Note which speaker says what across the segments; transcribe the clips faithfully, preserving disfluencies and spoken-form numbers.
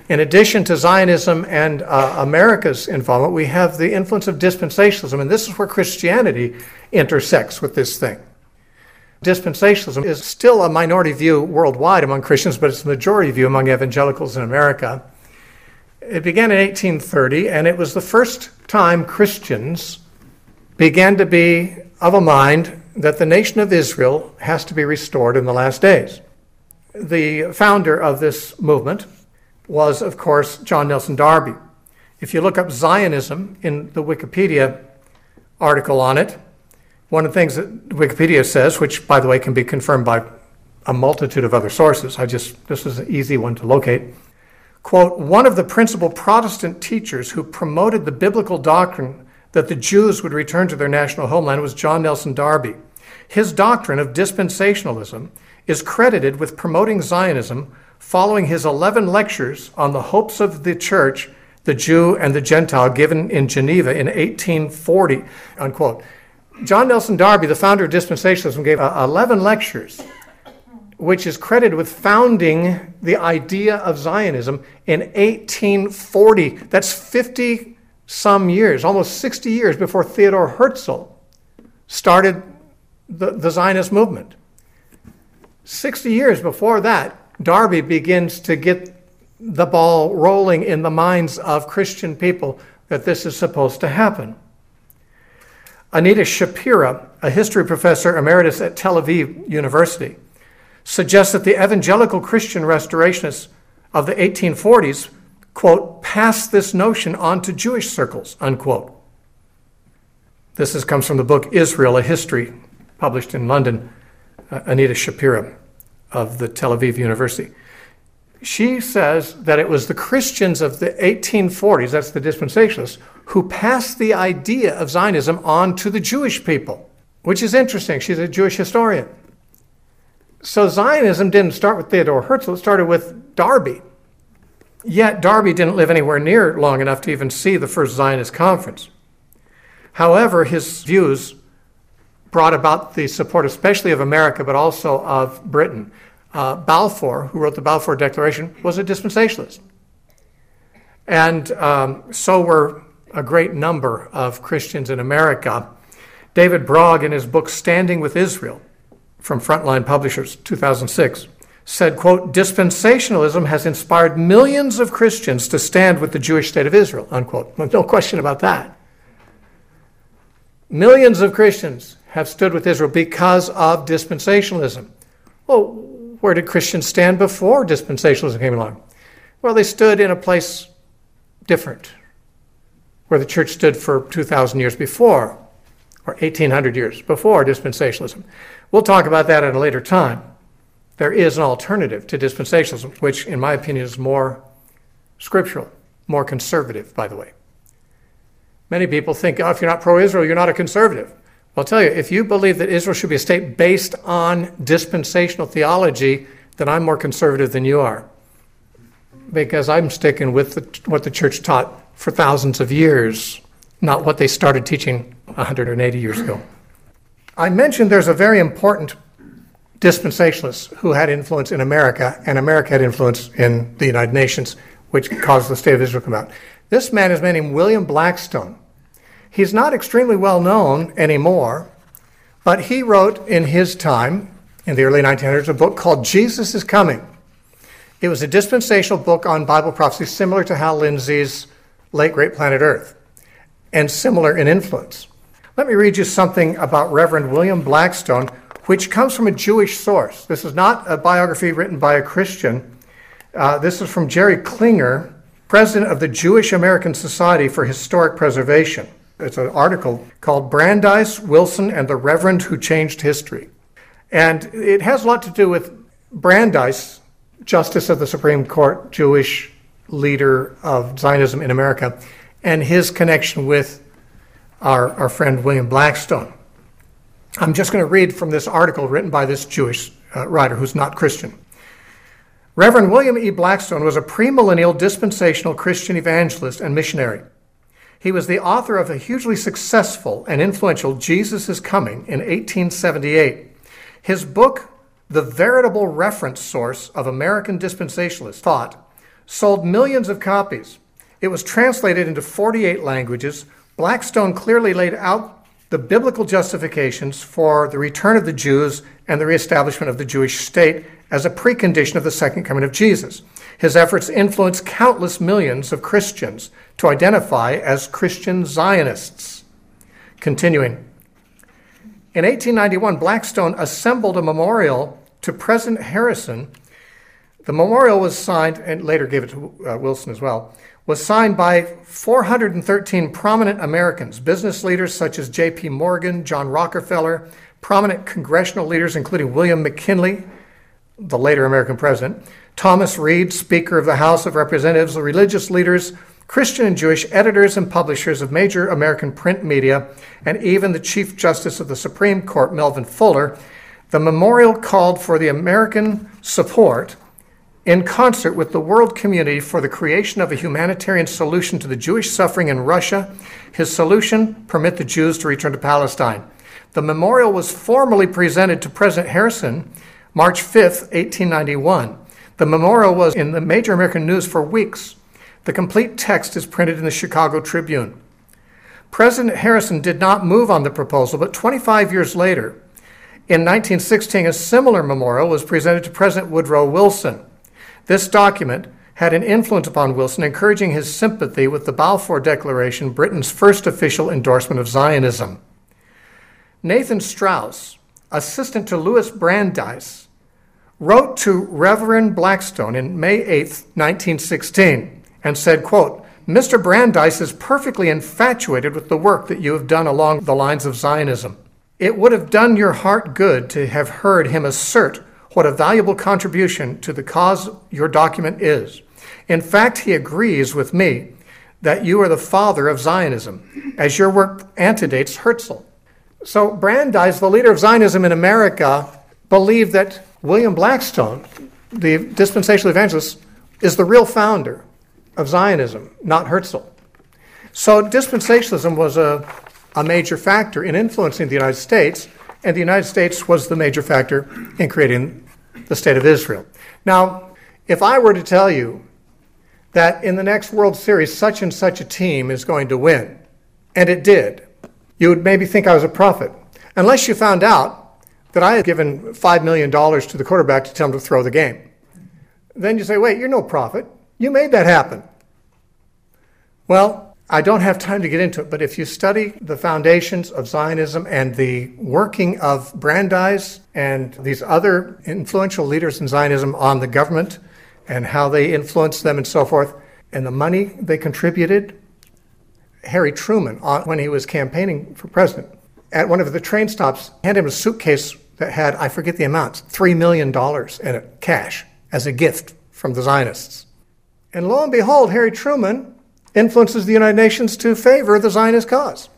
Speaker 1: In addition to Zionism and uh, America's involvement, we have the influence of dispensationalism, and this is where Christianity intersects with this thing. Dispensationalism is still a minority view worldwide among Christians, but it's a majority view among evangelicals in America. It began in eighteen thirty, and it was the first time Christians began to be of a mind that the nation of Israel has to be restored in the last days. The founder of this movement was, of course, John Nelson Darby. If you look up Zionism in the Wikipedia article on it, one of the things that Wikipedia says, which, by the way, can be confirmed by a multitude of other sources, I just this is an easy one to locate, quote, one of the principal Protestant teachers who promoted the biblical doctrine that the Jews would return to their national homeland was John Nelson Darby. His doctrine of dispensationalism is credited with promoting Zionism following his eleven lectures on the hopes of the church, the Jew and the Gentile, given in Geneva in eighteen forty, unquote. John Nelson Darby, the founder of dispensationalism, gave uh, eleven lectures, which is credited with founding the idea of Zionism in eighteen forty. That's fifty-some years, almost sixty years before Theodor Herzl started the, the Zionist movement. sixty years before that, Darby begins to get the ball rolling in the minds of Christian people that this is supposed to happen. Anita Shapira, a history professor emeritus at Tel Aviv University, suggests that the evangelical Christian restorationists of the eighteen forties, quote, passed this notion on to Jewish circles, unquote. This is, comes from the book Israel, a History, published in London, uh, Anita Shapira of the Tel Aviv University. She says that it was the Christians of the eighteen forties, that's the dispensationalists, who passed the idea of Zionism on to the Jewish people, which is interesting. She's a Jewish historian. So Zionism didn't start with Theodor Herzl, it started with Darby. Yet Darby didn't live anywhere near long enough to even see the first Zionist conference. However, his views brought about the support especially of America, but also of Britain. Uh, Balfour, who wrote the Balfour Declaration, was a dispensationalist. And um, so were a great number of Christians in America. David Brogg, in his book Standing with Israel, from Frontline Publishers, two thousand six, said, quote, dispensationalism has inspired millions of Christians to stand with the Jewish state of Israel, unquote. No question about that. Millions of Christians have stood with Israel because of dispensationalism. Well, where did Christians stand before dispensationalism came along? Well, they stood in a place different, where the church stood for two thousand years before, or eighteen hundred years before dispensationalism. We'll talk about that at a later time. There is an alternative to dispensationalism, which, in my opinion, is more scriptural, more conservative, by the way. Many people think, oh, if you're not pro-Israel, you're not a conservative. I'll tell you, if you believe that Israel should be a state based on dispensational theology, then I'm more conservative than you are. Because I'm sticking with the, what the church taught for thousands of years, not what they started teaching one hundred eighty years ago. I mentioned there's a very important dispensationalist who had influence in America, and America had influence in the United Nations, which caused the State of Israel to come out. This man is named William Blackstone. He's not extremely well known anymore, but he wrote in his time, in the early nineteen hundreds, a book called Jesus is Coming. It was a dispensational book on Bible prophecy, similar to Hal Lindsey's Late Great Planet Earth, and similar in influence. Let me read you something about Reverend William Blackstone, which comes from a Jewish source. This is not a biography written by a Christian. Uh, this is from Jerry Klinger, president of the Jewish American Society for Historic Preservation. It's an article called Brandeis, Wilson, and the Reverend Who Changed History. And it has a lot to do with Brandeis, Justice of the Supreme Court, Jewish leader of Zionism in America, and his connection with our, our friend William Blackstone. I'm just going to read from this article written by this Jewish uh, writer who's not Christian. Reverend William E. Blackstone was a premillennial dispensational Christian evangelist and missionary. He was the author of a hugely successful and influential Jesus is Coming in eighteen seventy-eight. His book, the veritable reference source of American dispensationalist thought, sold millions of copies. It was translated into forty-eight languages. Blackstone clearly laid out the biblical justifications for the return of the Jews and the reestablishment of the Jewish state as a precondition of the second coming of Jesus. His efforts influenced countless millions of Christians to identify as Christian Zionists. Continuing. In eighteen ninety-one, Blackstone assembled a memorial to President Harrison. The memorial was signed, and later gave it to uh, Wilson as well, was signed by four hundred thirteen prominent Americans, business leaders such as J P Morgan, John Rockefeller, prominent congressional leaders including William McKinley, the later American president, Thomas Reed, Speaker of the House of Representatives, religious leaders, Christian and Jewish editors and publishers of major American print media, and even the Chief Justice of the Supreme Court, Melvin Fuller. The memorial called for the American support in concert with the world community for the creation of a humanitarian solution to the Jewish suffering in Russia. His solution, permit the Jews to return to Palestine. The memorial was formally presented to President Harrison March fifth, eighteen ninety-one. The memorial was in the major American news for weeks. The complete text is printed in the Chicago Tribune. President Harrison did not move on the proposal, but twenty-five years later, in nineteen sixteen, a similar memorial was presented to President Woodrow Wilson. This document had an influence upon Wilson, encouraging his sympathy with the Balfour Declaration, Britain's first official endorsement of Zionism. Nathan Strauss, assistant to Louis Brandeis, wrote to Reverend Blackstone in May eighth, nineteen sixteen, and said, quote, Mister Brandeis is perfectly infatuated with the work that you have done along the lines of Zionism. It would have done your heart good to have heard him assert what a valuable contribution to the cause your document is. In fact, he agrees with me that you are the father of Zionism, as your work antedates Herzl. So Brandeis, the leader of Zionism in America, believed that William Blackstone, the dispensational evangelist, is the real founder of Zionism, not Herzl. So dispensationalism was a, a major factor in influencing the United States, and the United States was the major factor in creating the State of Israel. Now, if I were to tell you that in the next World Series, such and such a team is going to win, and it did, you would maybe think I was a prophet, unless you found out that I had given five million dollars to the quarterback to tell him to throw the game. Then you say, wait, you're no prophet. You made that happen. Well, I don't have time to get into it, but if you study the foundations of Zionism and the working of Brandeis and these other influential leaders in Zionism on the government and how they influenced them and so forth, and the money they contributed, Harry Truman, when he was campaigning for president, at one of the train stops, handed him a suitcase that had, I forget the amounts, three million dollars in it, cash, as a gift from the Zionists. And lo and behold, Harry Truman influences the United Nations to favor the Zionist cause.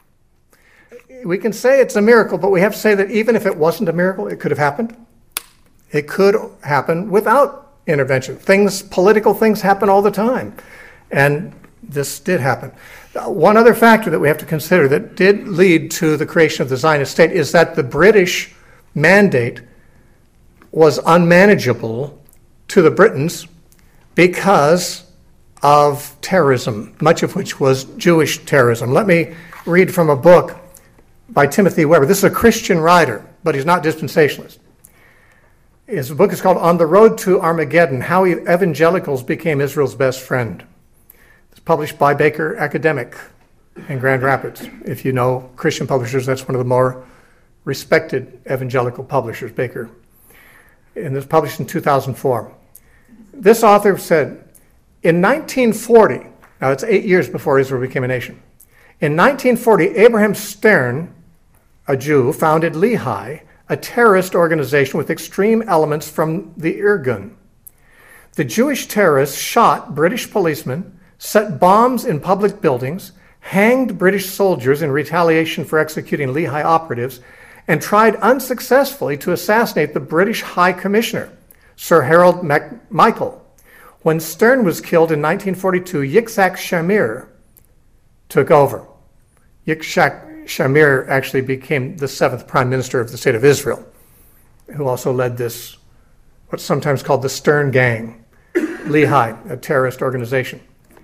Speaker 1: We can say it's a miracle, but we have to say that even if it wasn't a miracle, it could have happened. It could happen without intervention. Things, political things happen all the time. And this did happen. One other factor that we have to consider that did lead to the creation of the Zionist state is that the British mandate was unmanageable to the Britons because of terrorism, much of which was Jewish terrorism. Let me read from a book by Timothy Weber. This is a Christian writer, but he's not dispensationalist. His book is called On the Road to Armageddon, How Evangelicals Became Israel's Best Friend. It's published by Baker Academic in Grand Rapids. If you know Christian publishers, that's one of the more respected evangelical publishers, Baker. And it was published in two thousand four. This author said, in nineteen forty, now it's eight years before Israel became a nation, in nineteen forty, Abraham Stern, a Jew, founded Lehi, a terrorist organization with extreme elements from the Irgun. The Jewish terrorists shot British policemen, set bombs in public buildings, hanged British soldiers in retaliation for executing Lehi operatives, and tried unsuccessfully to assassinate the British High Commissioner, Sir Harold MacMichael. When Stern was killed in nineteen forty-two, Yitzhak Shamir took over. Yitzhak Shamir actually became the seventh prime minister of the state of Israel, who also led this, what's sometimes called the Stern Gang. Lehi, a terrorist organization.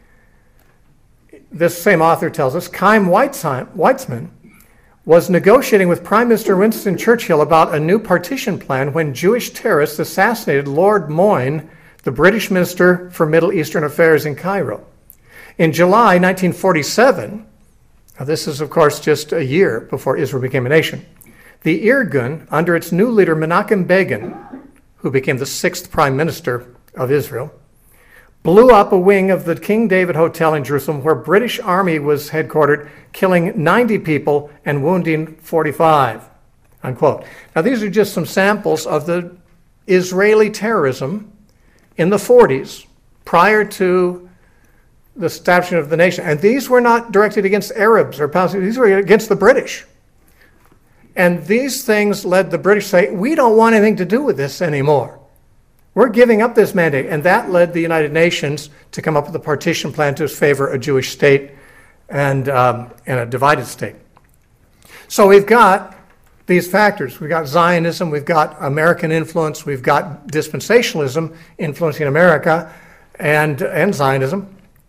Speaker 1: This same author tells us Chaim Weizmann was negotiating with Prime Minister Winston Churchill about a new partition plan when Jewish terrorists assassinated Lord Moyne, the British Minister for Middle Eastern Affairs in Cairo. In July nineteen forty-seven, now this is of course just a year before Israel became a nation, the Irgun, under its new leader Menachem Begin, who became the sixth Prime Minister of Israel, blew up a wing of the King David Hotel in Jerusalem where British Army was headquartered, killing ninety people and wounding forty-five, unquote. Now, these are just some samples of the Israeli terrorism in the forties, prior to the establishment of the nation. And these were not directed against Arabs or Palestinians. These were against the British. And these things led the British to say, we don't want anything to do with this anymore. We're giving up this mandate. And that led the United Nations to come up with a partition plan to favor a Jewish state and, um, and a divided state. So we've got these factors. We've got Zionism, we've got American influence, we've got dispensationalism influencing America and, and Zionism,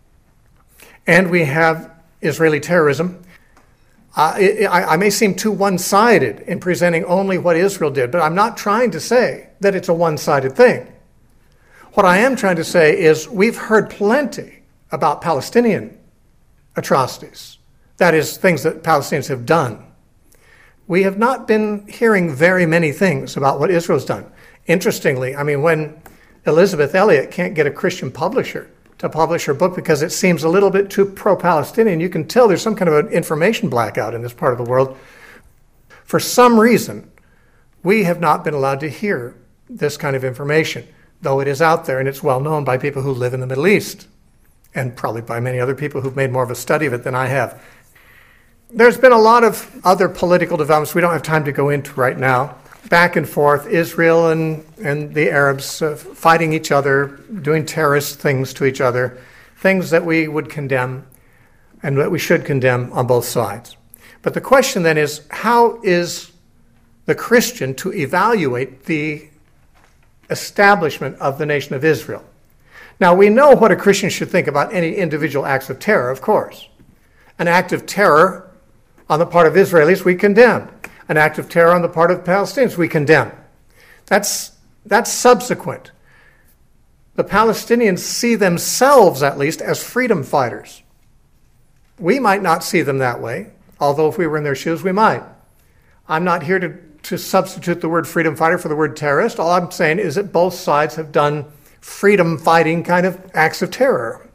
Speaker 1: and we have Israeli terrorism. Uh, it, I, I may seem too one-sided in presenting only what Israel did, but I'm not trying to say that it's a one-sided thing. What I am trying to say is we've heard plenty about Palestinian atrocities, that is, things that Palestinians have done. We have not been hearing very many things about what Israel's done. Interestingly, I mean, when Elizabeth Elliot can't get a Christian publisher to publish her book because it seems a little bit too pro-Palestinian, you can tell there's some kind of an information blackout in this part of the world. For some reason, we have not been allowed to hear this kind of information, though it is out there and it's well known by people who live in the Middle East, and probably by many other people who've made more of a study of it than I have. There's been a lot of other political developments we don't have time to go into right now. Back and forth, Israel and, and the Arabs uh, fighting each other, doing terrorist things to each other, things that we would condemn and that we should condemn on both sides. But the question then is, how is the Christian to evaluate the establishment of the nation of Israel? Now, we know what a Christian should think about any individual acts of terror, of course. An act of terror on the part of Israelis, we condemn. An act of terror on the part of Palestinians, we condemn. That's, that's subsequent. The Palestinians see themselves, at least, as freedom fighters. We might not see them that way, although if we were in their shoes, we might. I'm not here to, to substitute the word freedom fighter for the word terrorist. All I'm saying is that both sides have done freedom-fighting kind of acts of terror.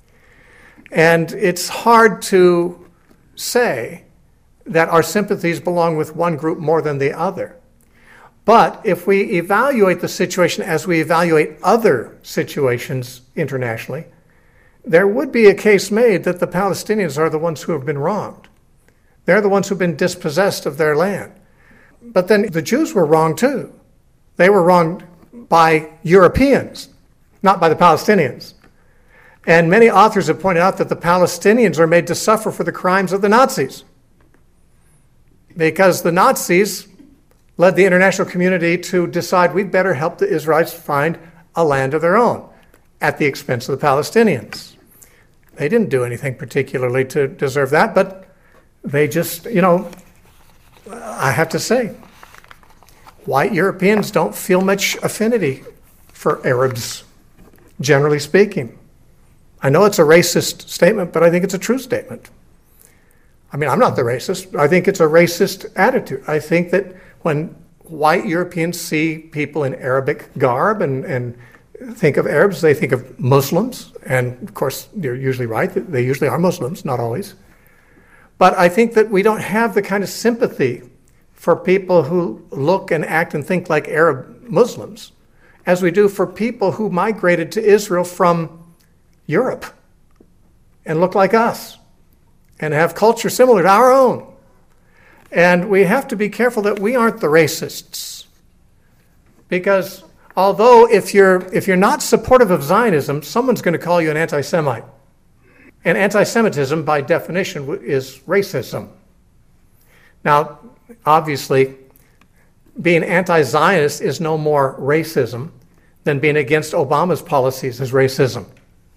Speaker 1: And it's hard to say that our sympathies belong with one group more than the other. But if we evaluate the situation as we evaluate other situations internationally, there would be a case made that the Palestinians are the ones who have been wronged. They're the ones who've been dispossessed of their land. But then the Jews were wronged too. They were wronged by Europeans, not by the Palestinians. And many authors have pointed out that the Palestinians are made to suffer for the crimes of the Nazis, because the Nazis led the international community to decide we'd better help the Israelites find a land of their own at the expense of the Palestinians. They didn't do anything particularly to deserve that, but they just, you know, I have to say, white Europeans don't feel much affinity for Arabs, generally speaking. I know it's a racist statement, but I think it's a true statement. I mean, I'm not the racist. I think it's a racist attitude. I think that when white Europeans see people in Arabic garb and, and think of Arabs, they think of Muslims. And of course, you're usually right. They usually are Muslims, not always. But I think that we don't have the kind of sympathy for people who look and act and think like Arab Muslims as we do for people who migrated to Israel from Europe and look like us and have culture similar to our own. And we have to be careful that we aren't the racists. Because although if you're if you're not supportive of Zionism, someone's going to call you an anti-Semite. And anti-Semitism, by definition, is racism. Now, obviously, being anti-Zionist is no more racism than being against Obama's policies is racism.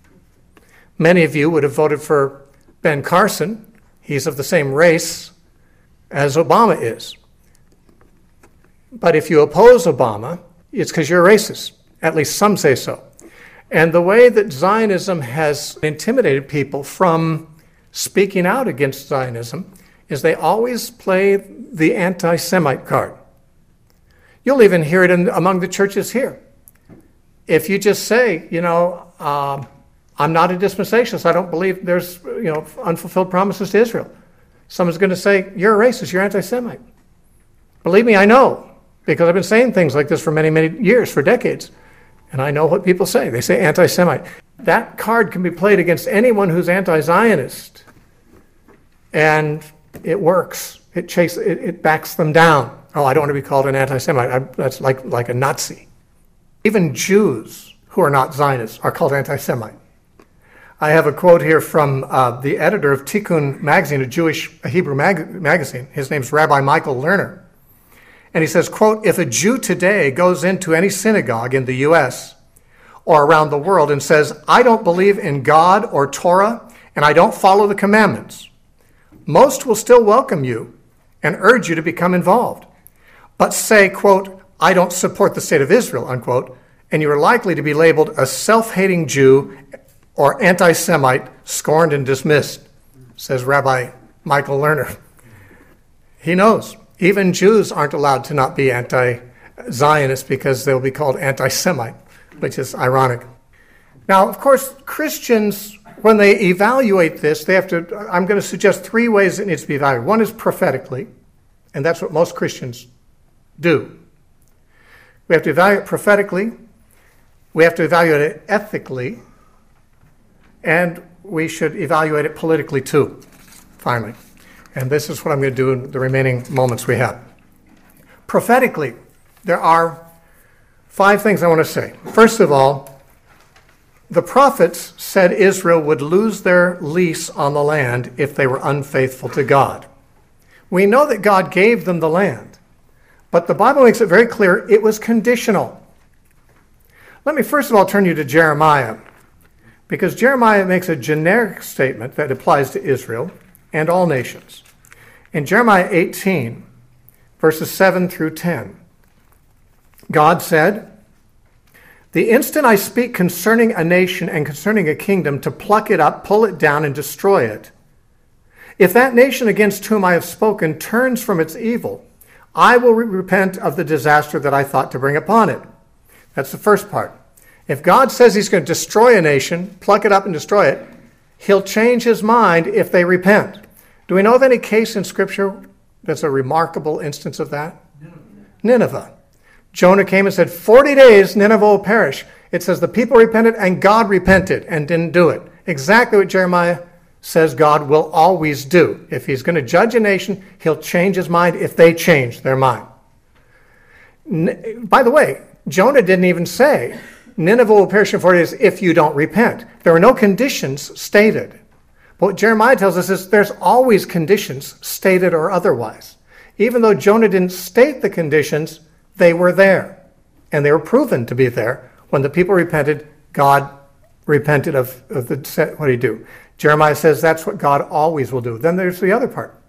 Speaker 1: Many of you would have voted for Ben Carson. He's of the same race as Obama is. But if you oppose Obama, it's because you're racist. At least some say so. And the way that Zionism has intimidated people from speaking out against Zionism is they always play the anti-Semite card. You'll even hear it in, among the churches here. If you just say, you know, um, I'm not a dispensationalist, I don't believe there's, you know, unfulfilled promises to Israel. Someone's going to say, you're a racist, you're anti-Semite. Believe me, I know, because I've been saying things like this for many, many years, for decades. And I know what people say. They say anti-Semite. That card can be played against anyone who's anti-Zionist. And it works. It, chase, it, it backs them down. Oh, I don't want to be called an anti-Semite. I, that's like, like a Nazi. Even Jews who are not Zionists are called anti-Semite. I have a quote here from uh, the editor of Tikkun magazine, a Jewish a Hebrew mag- magazine. His name's Rabbi Michael Lerner. And he says, quote, if a Jew today goes into any synagogue in the U S or around the world and says, I don't believe in God or Torah, and I don't follow the commandments, most will still welcome you and urge you to become involved. But say, quote, I don't support the state of Israel, unquote, and you are likely to be labeled a self-hating Jew or anti-Semite, scorned and dismissed, says Rabbi Michael Lerner. He knows. Even Jews aren't allowed to not be anti-Zionist because they'll be called anti-Semite, which is ironic. Now, of course, Christians, when they evaluate this, they have to, I'm going to suggest three ways it needs to be evaluated. One is prophetically, and that's what most Christians do. We have to evaluate prophetically, we have to evaluate it ethically, and we should evaluate it politically too, finally. And this is what I'm going to do in the remaining moments we have. Prophetically, there are five things I want to say. First of all, the prophets said Israel would lose their lease on the land if they were unfaithful to God. We know that God gave them the land, but the Bible makes it very clear it was conditional. Let me first of all turn you to Jeremiah, because Jeremiah makes a generic statement that applies to Israel and all nations. In Jeremiah eighteen, verses seven through ten, God said, the instant I speak concerning a nation and concerning a kingdom to pluck it up, pull it down, and destroy it, if that nation against whom I have spoken turns from its evil, I will re- repent of the disaster that I thought to bring upon it. That's the first part. If God says he's going to destroy a nation, pluck it up and destroy it, he'll change his mind if they repent. Do we know of any case in Scripture that's a remarkable instance of that? Nineveh. Nineveh. Jonah came and said, forty days Nineveh will perish. It says the people repented and God repented and didn't do it. Exactly what Jeremiah says God will always do. If he's going to judge a nation, he'll change his mind if they change their mind. By the way, Jonah didn't even say, Nineveh will perish in forty days if you don't repent. There were no conditions stated. But what Jeremiah tells us is there's always conditions, stated or otherwise. Even though Jonah didn't state the conditions, they were there. And they were proven to be there. When the people repented, God repented of, of the, what did he do? Jeremiah says that's what God always will do. Then there's the other part.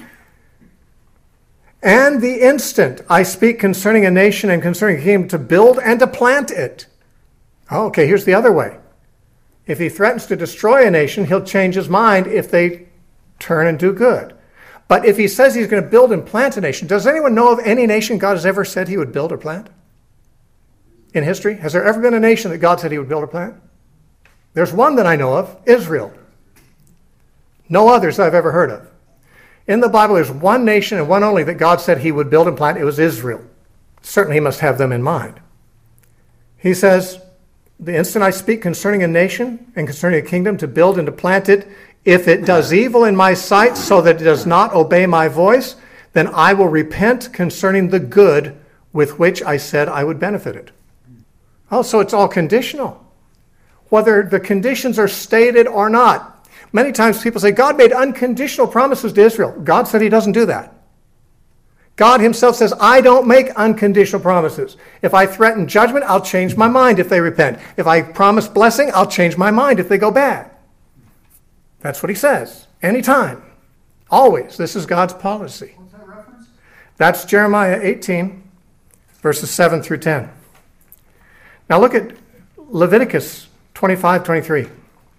Speaker 1: And the instant I speak concerning a nation and concerning a kingdom to build and to plant it. Oh, okay, here's the other way. If he threatens to destroy a nation, he'll change his mind if they turn and do good. But if he says he's going to build and plant a nation, does anyone know of any nation God has ever said he would build or plant? In history? Has there ever been a nation that God said he would build or plant? There's one that I know of, Israel. No others I've ever heard of. In the Bible, there's one nation and one only that God said he would build and plant. It was Israel. Certainly he must have them in mind. He says, the instant I speak concerning a nation and concerning a kingdom to build and to plant it, if it does evil in my sight so that it does not obey my voice, then I will repent concerning the good with which I said I would benefit it. Oh, so it's all conditional. Whether the conditions are stated or not. Many times people say, God made unconditional promises to Israel. God said he doesn't do that. God himself says, I don't make unconditional promises. If I threaten judgment, I'll change my mind if they repent. If I promise blessing, I'll change my mind if they go bad. That's what he says. Anytime. Always. This is God's policy.
Speaker 2: What's that reference?
Speaker 1: That's Jeremiah eighteen, verses seven through ten. Now look at Leviticus twenty-five, twenty-three.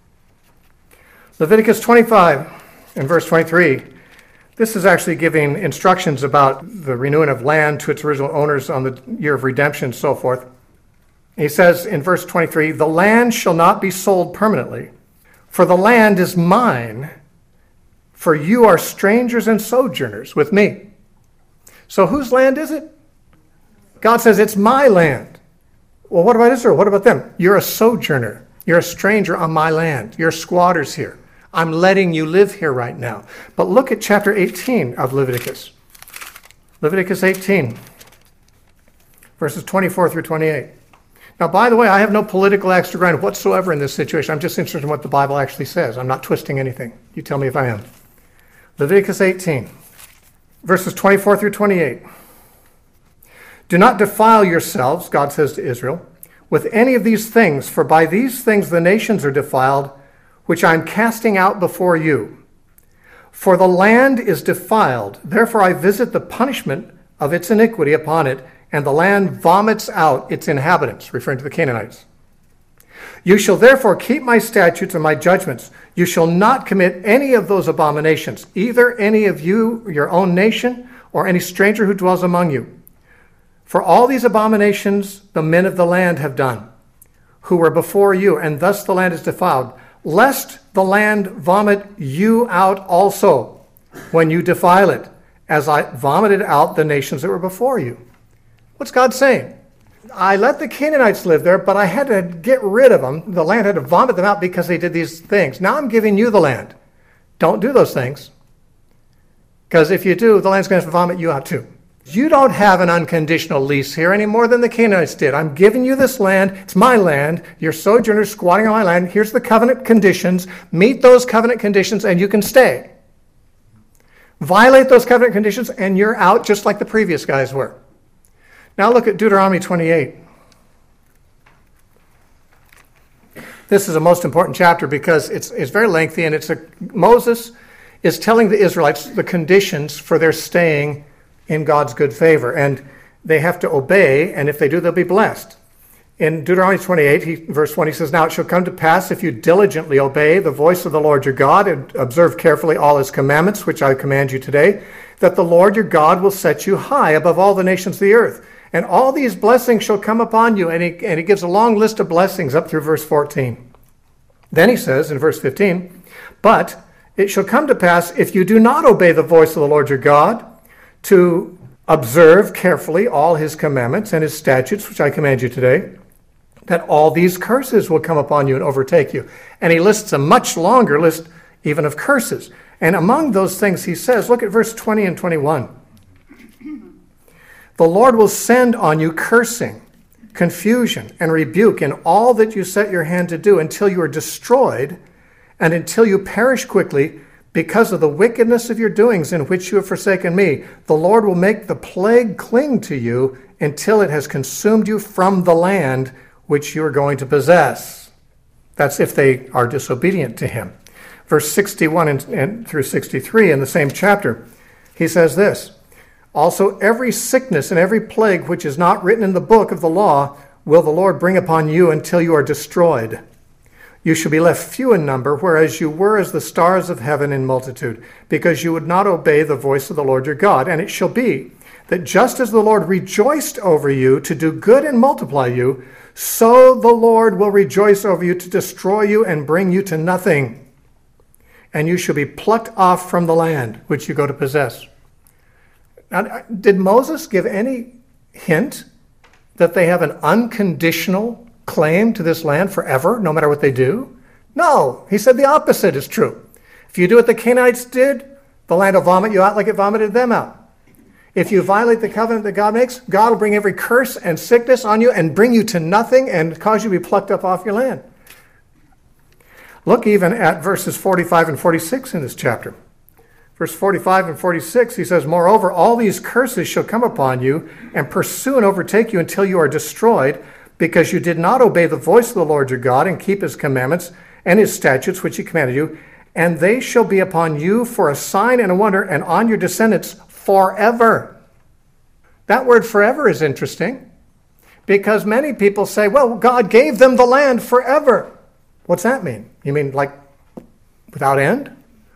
Speaker 1: Leviticus twenty-five and verse twenty-three. This is actually giving instructions about the renewing of land to its original owners on the year of redemption and so forth. He says in verse twenty-three, the land shall not be sold permanently, for the land is mine, for you are strangers and sojourners with me. So whose land is it? God says, it's my land. Well, what about Israel? What about them? You're a sojourner. You're a stranger on my land. You're squatters here. I'm letting you live here right now. But look at chapter eighteen of Leviticus. Leviticus eighteen, verses twenty-four through twenty-eight. Now, by the way, I have no political axe to grind whatsoever in this situation. I'm just interested in what the Bible actually says. I'm not twisting anything. You tell me if I am. Leviticus eighteen, verses twenty-four through twenty-eight. Do not defile yourselves, God says to Israel, with any of these things, for by these things the nations are defiled, which I am casting out before you. For the land is defiled, therefore I visit the punishment of its iniquity upon it, and the land vomits out its inhabitants, referring to the Canaanites. You shall therefore keep my statutes and my judgments. You shall not commit any of those abominations, either any of you, your own nation, or any stranger who dwells among you. For all these abominations the men of the land have done, who were before you, and thus the land is defiled, lest the land vomit you out also when you defile it, as I vomited out the nations that were before you. What's God saying? I let the Canaanites live there, but I had to get rid of them. The land had to vomit them out because they did these things. Now I'm giving you the land. Don't do those things. Because if you do, the land's going to vomit you out too. You don't have an unconditional lease here any more than the Canaanites did. I'm giving you this land. It's my land. You're sojourners squatting on my land. Here's the covenant conditions. Meet those covenant conditions and you can stay. Violate those covenant conditions and you're out just like the previous guys were. Now look at Deuteronomy twenty-eight. This is a most important chapter because it's, it's very lengthy, and it's a, Moses is telling the Israelites the conditions for their staying in God's good favor, and they have to obey, and if they do, they'll be blessed. In Deuteronomy twenty-eight, he, verse one, he says, Now it shall come to pass, if you diligently obey the voice of the Lord your God, and observe carefully all his commandments, which I command you today, that the Lord your God will set you high above all the nations of the earth. And all these blessings shall come upon you. And he, and he gives a long list of blessings up through verse fourteen. Then he says in verse fifteen, But it shall come to pass, if you do not obey the voice of the Lord your God, to observe carefully all his commandments and his statutes, which I command you today, that all these curses will come upon you and overtake you. And he lists a much longer list even of curses. And among those things he says, look at verse twenty and twenty-one. The Lord will send on you cursing, confusion, and rebuke in all that you set your hand to do until you are destroyed and until you perish quickly because of the wickedness of your doings in which you have forsaken me. The Lord will make the plague cling to you until it has consumed you from the land which you are going to possess. That's if they are disobedient to him. Verse sixty-one and, and through sixty-three in the same chapter, he says this, Also every sickness and every plague which is not written in the book of the law will the Lord bring upon you until you are destroyed. You shall be left few in number, whereas you were as the stars of heaven in multitude, because you would not obey the voice of the Lord your God. And it shall be that just as the Lord rejoiced over you to do good and multiply you, so the Lord will rejoice over you to destroy you and bring you to nothing. And you shall be plucked off from the land which you go to possess. Now, did Moses give any hint that they have an unconditional claim to this land forever, no matter what they do? No, he said the opposite is true. If you do what the Canaanites did, the land will vomit you out like it vomited them out. If you violate the covenant that God makes, God will bring every curse and sickness on you and bring you to nothing and cause you to be plucked up off your land. Look even at verses forty-five and forty-six in this chapter. Verse forty-five and forty-six, he says, "Moreover, all these curses shall come upon you and pursue and overtake you until you are destroyed, because you did not obey the voice of the Lord your God and keep his commandments and his statutes which he commanded you. And they shall be upon you for a sign and a wonder, and on your descendants forever." That word forever is interesting, because many people say, well, God gave them the land forever. What's that mean? You mean like without end?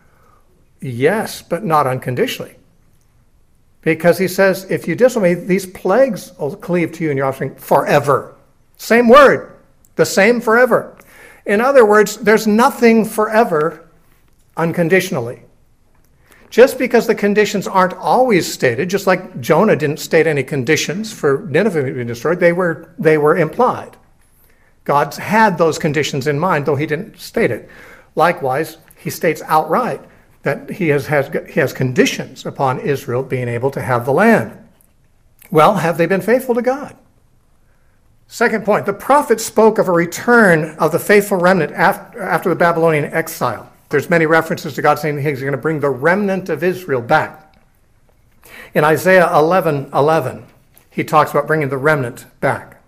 Speaker 1: Yes, but not unconditionally. Because he says, if you disobey, these plagues will cleave to you and your offspring forever. Same word, the same forever. In other words, there's nothing forever unconditionally. Just because the conditions aren't always stated, just like Jonah didn't state any conditions for Nineveh to be destroyed, they were, they were implied. God had those conditions in mind, though he didn't state it. Likewise, he states outright that he has, has, he has conditions upon Israel being able to have the land. Well, have they been faithful to God? Second point, the prophet spoke of a return of the faithful remnant after, after the Babylonian exile. There's many references to God saying he's going to bring the remnant of Israel back. In Isaiah eleven eleven, he talks about bringing the remnant back.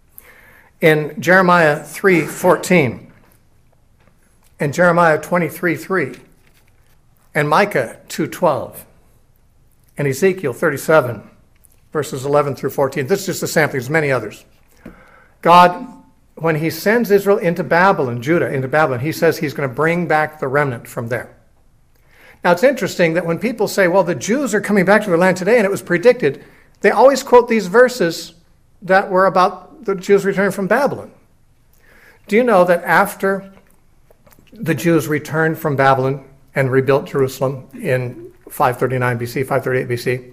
Speaker 1: In Jeremiah three fourteen, and Jeremiah twenty-three three, and Micah two twelve, and Ezekiel thirty-seven, verses eleven through fourteen. This is just a sampling. There's many others. God, when he sends Israel into Babylon, Judah into Babylon, he says he's going to bring back the remnant from there. Now, it's interesting that when people say, well, the Jews are coming back to their land today, and it was predicted, they always quote these verses that were about the Jews returning from Babylon. Do you know that after the Jews returned from Babylon and rebuilt Jerusalem in five thirty-nine B C, five thirty-eight B C,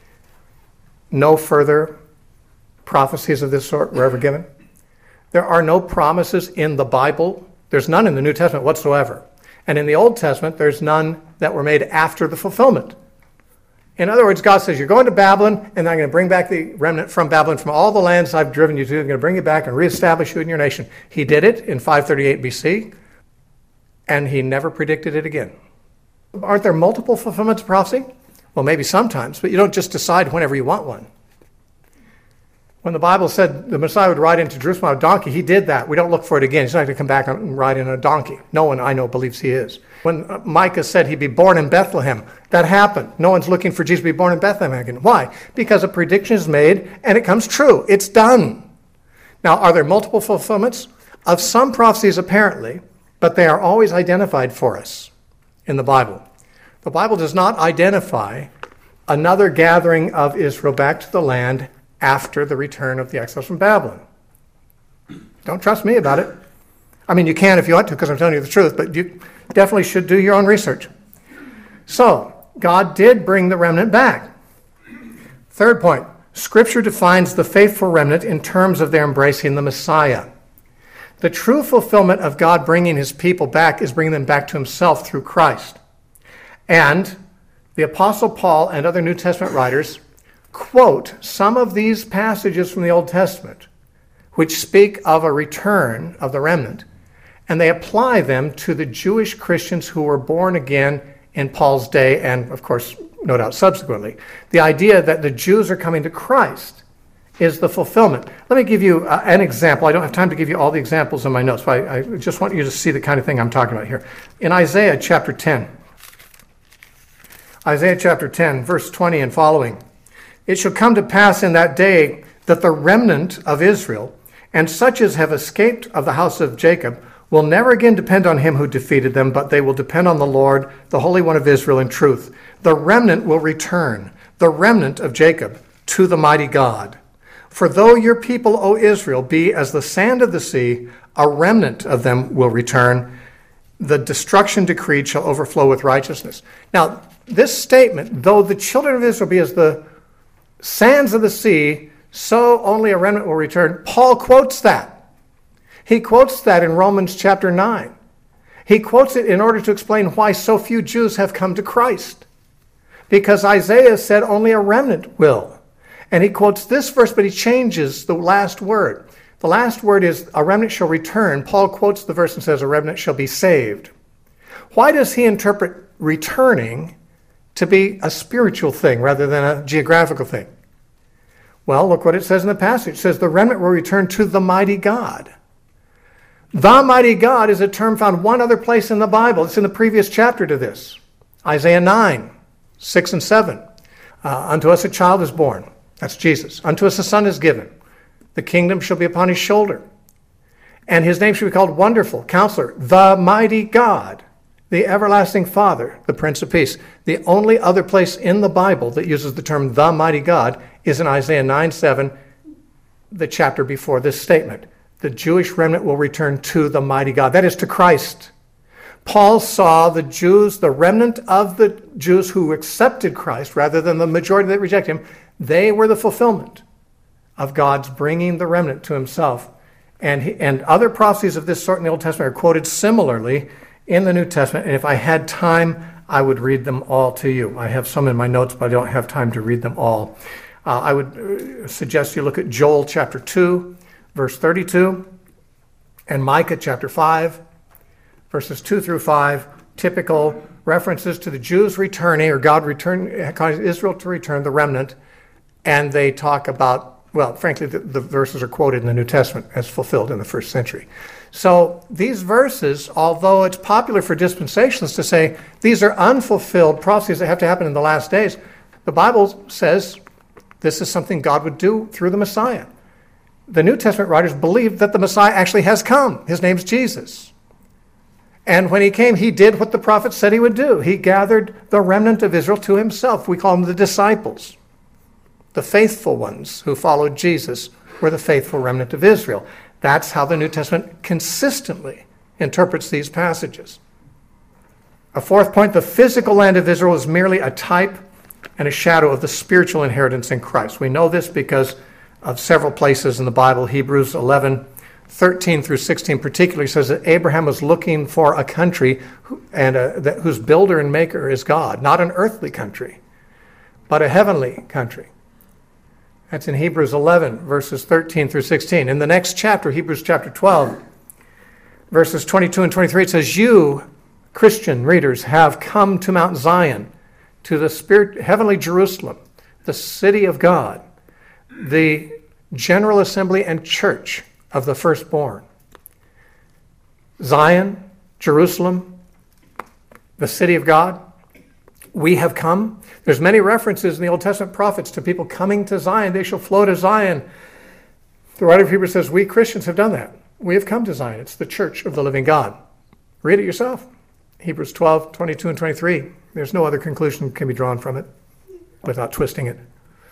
Speaker 1: no further prophecies of this sort were ever given? There are no promises in the Bible. There's none in the New Testament whatsoever. And in the Old Testament, there's none that were made after the fulfillment. In other words, God says, you're going to Babylon, and I'm going to bring back the remnant from Babylon, from all the lands I've driven you to. I'm going to bring you back and reestablish you in your nation. He did it in five thirty-eight B C, and he never predicted it again. Aren't there multiple fulfillments of prophecy? Well, maybe sometimes, but you don't just decide whenever you want one. When the Bible said the Messiah would ride into Jerusalem on a donkey, he did that. We don't look for it again. He's not going to come back and ride in a donkey. No one I know believes he is. When Micah said he'd be born in Bethlehem, that happened. No one's looking for Jesus to be born in Bethlehem again. Why? Because a prediction is made and it comes true. It's done. Now, are there multiple fulfillments? Of some prophecies, apparently, but they are always identified for us in the Bible. The Bible does not identify another gathering of Israel back to the land after the return of the exiles from Babylon. Don't trust me about it. I mean, you can if you want to, because I'm telling you the truth, but you definitely should do your own research. So, God did bring the remnant back. Third point, Scripture defines the faithful remnant in terms of their embracing the Messiah. The true fulfillment of God bringing his people back is bringing them back to himself through Christ. And the Apostle Paul and other New Testament writers quote some of these passages from the Old Testament, which speak of a return of the remnant, and they apply them to the Jewish Christians who were born again in Paul's day, and of course, no doubt subsequently. The idea that the Jews are coming to Christ is the fulfillment. Let me give you uh, an example. I don't have time to give you all the examples in my notes, but I, I just want you to see the kind of thing I'm talking about here. In Isaiah chapter ten, Isaiah chapter ten, verse twenty and following, "It shall come to pass in that day that the remnant of Israel, and such as have escaped of the house of Jacob, will never again depend on him who defeated them, but they will depend on the Lord, the Holy One of Israel, in truth. The remnant will return, the remnant of Jacob, to the mighty God. For though your people, O Israel, be as the sand of the sea, a remnant of them will return. The destruction decreed shall overflow with righteousness." Now, this statement, though the children of Israel be as the sands of the sea, so only a remnant will return, Paul quotes that. He quotes that in Romans chapter nine. He quotes it in order to explain why so few Jews have come to Christ. Because Isaiah said only a remnant will. And he quotes this verse, but he changes the last word. The last word is, a remnant shall return. Paul quotes the verse and says, a remnant shall be saved. Why does he interpret returning to be a spiritual thing rather than a geographical thing? Well, look what it says in the passage. It says the remnant will return to the mighty God. The mighty God is a term found one other place in the Bible. It's in the previous chapter to this. Isaiah nine, six and seven. Uh, Unto us a child is born. That's Jesus. Unto us a son is given. The kingdom shall be upon his shoulder. And his name shall be called Wonderful, Counselor, the mighty God, the everlasting Father, the Prince of Peace. The only other place in the Bible that uses the term the mighty God is in Isaiah nine, seven, the chapter before this statement. The Jewish remnant will return to the mighty God. That is, to Christ. Paul saw the Jews, the remnant of the Jews who accepted Christ rather than the majority that rejected him, they were the fulfillment of God's bringing the remnant to himself. And, he, and other prophecies of this sort in the Old Testament are quoted similarly in the New Testament. And if I had time, I would read them all to you. I have some in my notes, but I don't have time to read them all. Uh, I would suggest you look at Joel chapter two, verse thirty-two, and Micah chapter five, verses two through five, typical references to the Jews returning, or God return, causing Israel to return, the remnant, and they talk about, well, frankly, the, the verses are quoted in the New Testament as fulfilled in the first century. So these verses, although it's popular for dispensationalists to say these are unfulfilled prophecies that have to happen in the last days, the Bible says this is something God would do through the Messiah. The New Testament writers believe that the Messiah actually has come. His name's Jesus. And when he came, he did what the prophet said he would do. He gathered the remnant of Israel to himself. We call them the disciples. The faithful ones who followed Jesus were the faithful remnant of Israel. That's how the New Testament consistently interprets these passages. A fourth point, the physical land of Israel is merely a type and a shadow of the spiritual inheritance in Christ. We know this because of several places in the Bible. Hebrews eleven, thirteen through sixteen particularly says that Abraham was looking for a country and a, that, whose builder and maker is God, not an earthly country, but a heavenly country. That's in Hebrews eleven, verses thirteen through sixteen. In the next chapter, Hebrews chapter twelve, verses twenty-two and twenty-three, it says, you, Christian readers, have come to Mount Zion, to the spirit, heavenly Jerusalem, the city of God, the general assembly and church of the firstborn. Zion, Jerusalem, the city of God, we have come. There's many references in the Old Testament prophets to people coming to Zion. They shall flow to Zion. The writer of Hebrews says, we Christians have done that. We have come to Zion. It's the church of the living God. Read it yourself. Hebrews twelve, twenty-two and twenty-three. There's no other conclusion can be drawn from it without twisting it.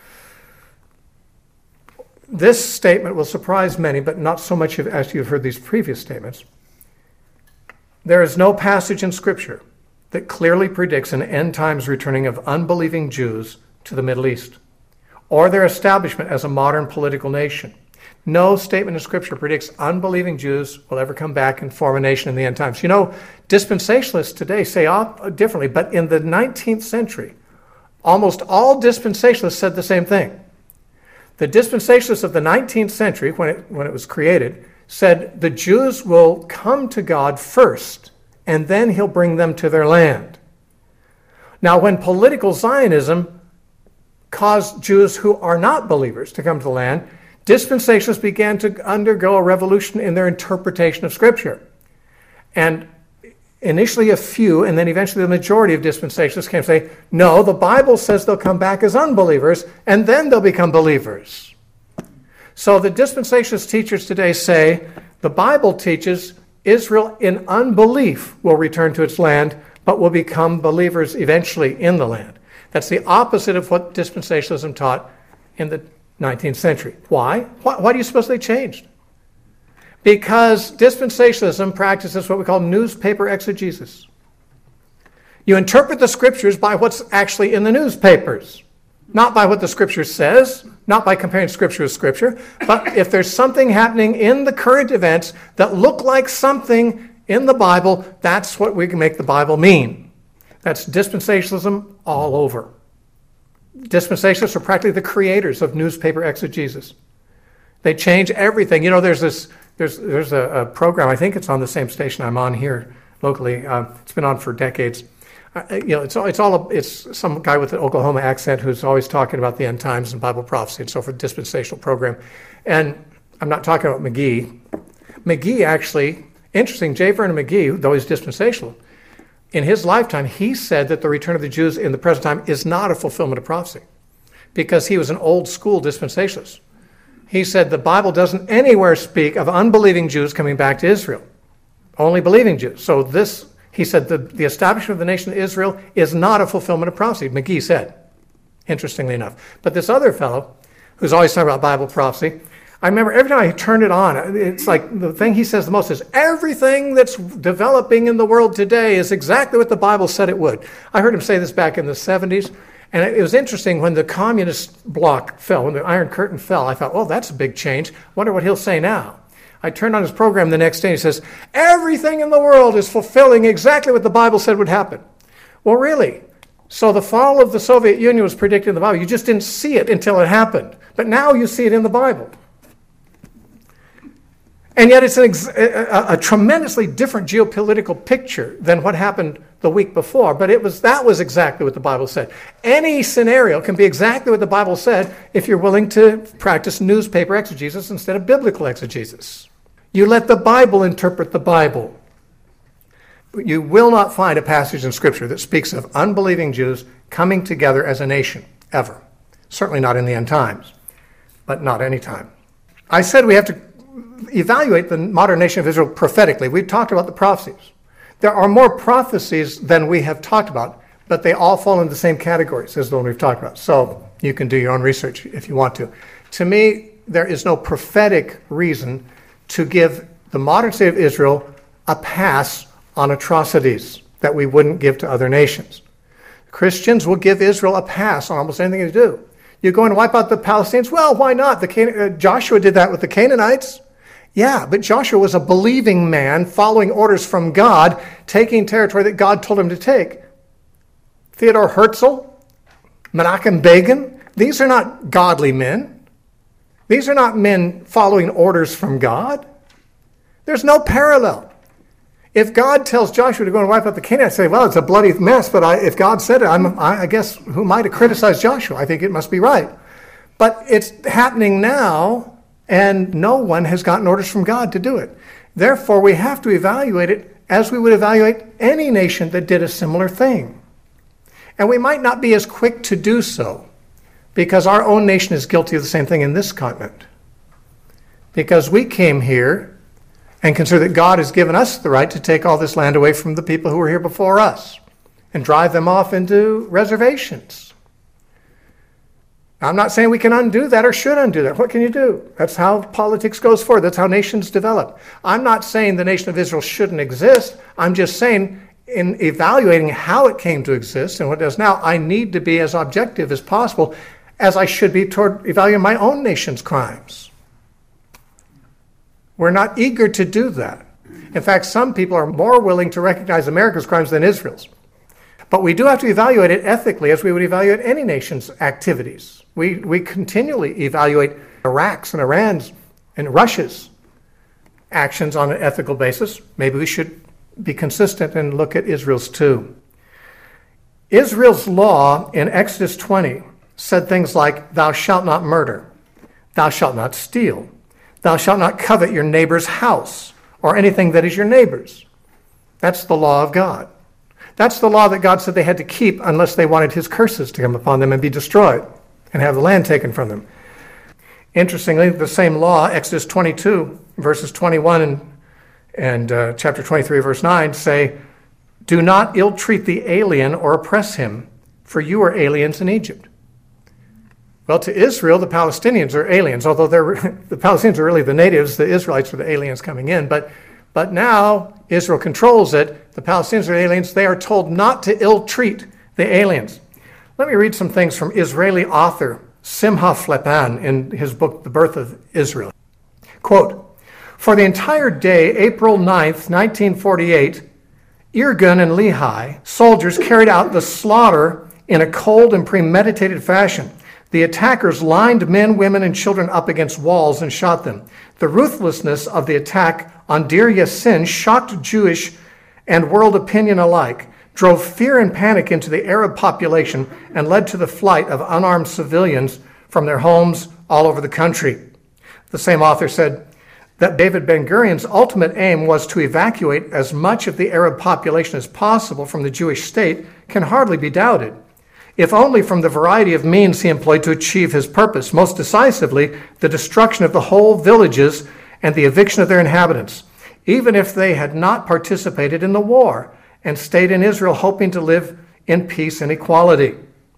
Speaker 1: This statement will surprise many, but not so much as you've heard these previous statements. There is no passage in Scripture that clearly predicts an end times returning of unbelieving Jews to the Middle East, or their establishment as a modern political nation. No statement in Scripture predicts unbelieving Jews will ever come back and form a nation in the end times. You know, dispensationalists today say op- differently, but in the nineteenth century, almost all dispensationalists said the same thing. The dispensationalists of the nineteenth century, when it, when it was created, said the Jews will come to God first, and then he'll bring them to their land. Now, when political Zionism caused Jews who are not believers to come to the land, dispensationalists began to undergo a revolution in their interpretation of Scripture. And initially a few, and then eventually the majority of dispensationalists came and say, no, the Bible says they'll come back as unbelievers, and then they'll become believers. So the dispensationalist teachers today say, the Bible teaches Israel in unbelief will return to its land, but will become believers eventually in the land. That's the opposite of what dispensationalism taught in the nineteenth century. Why? Why, why do you suppose they changed? Because dispensationalism practices what we call newspaper exegesis. You interpret the Scriptures by what's actually in the newspapers, not by what the Scripture says, not by comparing Scripture with Scripture, but if there's something happening in the current events that look like something in the Bible, that's what we can make the Bible mean. That's dispensationalism all over. Dispensationalists are practically the creators of newspaper exegesis. They change everything. You know, there's this, there's there's a, a program, I think it's on the same station I'm on here locally. Uh, it's been on for decades. Uh, you know, it's all, it's all, it's some guy with an Oklahoma accent who's always talking about the end times and Bible prophecy and so forth, dispensational program. And I'm not talking about McGee. McGee actually, interesting, J. Vernon McGee, though he's dispensational, in his lifetime, he said that the return of the Jews in the present time is not a fulfillment of prophecy because he was an old school dispensationalist. He said the Bible doesn't anywhere speak of unbelieving Jews coming back to Israel, only believing Jews. So this, he said, the, the establishment of the nation of Israel is not a fulfillment of prophecy, McGee said, interestingly enough. But this other fellow, who's always talking about Bible prophecy, I remember every time I turned it on, it's like the thing he says the most is, everything that's developing in the world today is exactly what the Bible said it would. I heard him say this back in the seventies, and it was interesting when the communist bloc fell, when the Iron Curtain fell, I thought, well, that's a big change. Wonder what he'll say now. I turned on his program the next day, and he says, everything in the world is fulfilling exactly what the Bible said would happen. Well, really? So the fall of the Soviet Union was predicted in the Bible. You just didn't see it until it happened. But now you see it in the Bible. And yet it's an ex- a, a tremendously different geopolitical picture than what happened the week before. But it was that was exactly what the Bible said. Any scenario can be exactly what the Bible said if you're willing to practice newspaper exegesis instead of biblical exegesis. You let the Bible interpret the Bible. You will not find a passage in Scripture that speaks of unbelieving Jews coming together as a nation, ever. Certainly not in the end times, but not any time. I said we have to evaluate the modern nation of Israel prophetically. We've talked about the prophecies. There are more prophecies than we have talked about, but they all fall in the same categories as the one we've talked about. So you can do your own research if you want to. To me, there is no prophetic reason to give the modern state of Israel a pass on atrocities that we wouldn't give to other nations. Christians will give Israel a pass on almost anything they do. You go and wipe out the Palestinians? Well, why not? The Can- uh, Joshua did that with the Canaanites. Yeah, but Joshua was a believing man following orders from God, taking territory that God told him to take. Theodore Herzl, Menachem Begin, these are not godly men. These are not men following orders from God. There's no parallel. If God tells Joshua to go and wipe out the Canaanites, say, well, it's a bloody mess, but I, if God said it, I'm, I, I guess who might have criticized Joshua? I think it must be right. But it's happening now, and no one has gotten orders from God to do it. Therefore, we have to evaluate it as we would evaluate any nation that did a similar thing. And we might not be as quick to do so because our own nation is guilty of the same thing in this continent. Because we came here and consider that God has given us the right to take all this land away from the people who were here before us and drive them off into reservations. I'm not saying we can undo that or should undo that. What can you do? That's how politics goes forward. That's how nations develop. I'm not saying the nation of Israel shouldn't exist. I'm just saying in evaluating how it came to exist and what it does now, I need to be as objective as possible as I should be toward evaluating my own nation's crimes. We're not eager to do that. In fact, some people are more willing to recognize America's crimes than Israel's. But we do have to evaluate it ethically as we would evaluate any nation's activities. We, we continually evaluate Iraq's and Iran's and Russia's actions on an ethical basis. Maybe we should be consistent and look at Israel's too. Israel's law in Exodus twenty said things like, thou shalt not murder, thou shalt not steal, thou shalt not covet your neighbor's house or anything that is your neighbor's. That's the law of God. That's the law that God said they had to keep unless they wanted his curses to come upon them and be destroyed and have the land taken from them. Interestingly, the same law, Exodus twenty-two, verses twenty-one and, and uh, chapter twenty-three, verse nine, say, do not ill-treat the alien or oppress him, for you are aliens in Egypt. Well, to Israel, the Palestinians are aliens, although they're, the Palestinians are really the natives, the Israelites are the aliens coming in. But, but now Israel controls it. The Palestinians are aliens. They are told not to ill-treat the aliens. Let me read some things from Israeli author Simcha Flepan in his book, The Birth of Israel. Quote, for the entire day, April ninth, nineteen forty-eight, Irgun and Lehi soldiers carried out the slaughter in a cold and premeditated fashion. The attackers lined men, women, and children up against walls and shot them. The ruthlessness of the attack on Deir Yassin shocked Jewish and world opinion alike. drove fear and panic into the Arab population and led to the flight of unarmed civilians from their homes all over the country. The same author said that David Ben-Gurion's ultimate aim was to evacuate as much of the Arab population as possible from the Jewish state can hardly be doubted, if only from the variety of means he employed to achieve his purpose, most decisively the destruction of the whole villages and the eviction of their inhabitants, even if they had not participated in the war and stayed in Israel hoping to live in peace and equality.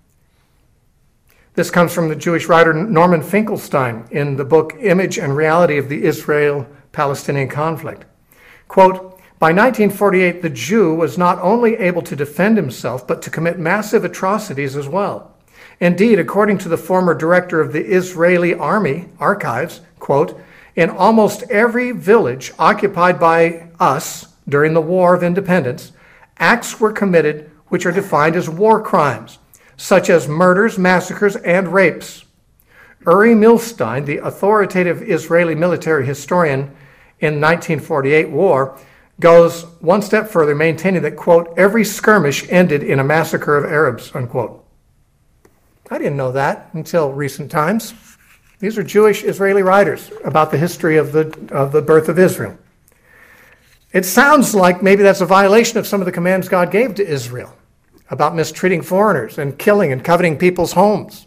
Speaker 1: This comes from the Jewish writer Norman Finkelstein in the book Image and Reality of the Israel-Palestinian Conflict. Quote, by nineteen forty-eight, the Jew was not only able to defend himself, but to commit massive atrocities as well. Indeed, according to the former director of the Israeli Army Archives, quote, in almost every village occupied by us during the War of Independence, acts were committed which are defined as war crimes, such as murders, massacres, and rapes. Uri Milstein, the authoritative Israeli military historian in nineteen forty-eight war, goes one step further, maintaining that, quote, every skirmish ended in a massacre of Arabs, unquote. I didn't know that until recent times. These are Jewish Israeli writers about the history of the, of the birth of Israel. It sounds like maybe that's a violation of some of the commands God gave to Israel about mistreating foreigners and killing and coveting people's homes.